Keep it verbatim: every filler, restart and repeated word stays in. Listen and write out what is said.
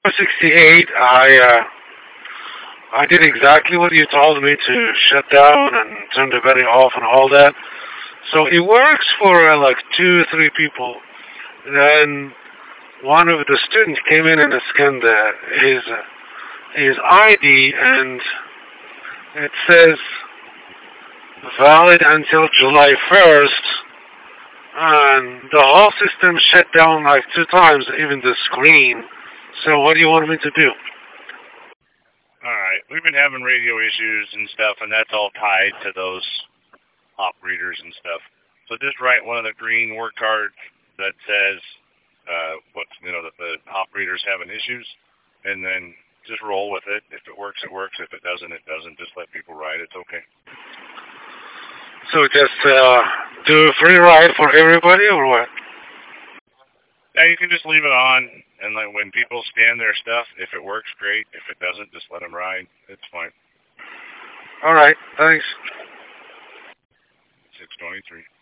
sixty-eight, I uh, I did exactly what you told me to shut down and turn the battery off and all that. So it works for uh, like two or three people. Then one of the students came in and scanned uh, his uh, his I D, and it says valid until July first. And the whole system shut down like two times, even the screen. So what do you want me to do? Alright, we've been having radio issues and stuff, and that's all tied to those op readers and stuff. So just write one of the green work cards that says uh, what you know that the operator's having issues, and then just roll with it. If it works, it works. If it doesn't, it doesn't. Just let people ride. It's okay. So just uh, do a free ride for everybody, or what? Yeah, you can just leave it on, and like when people scan their stuff, if it works, great. If it doesn't, just let them ride. It's fine. All right, thanks. six twenty-three.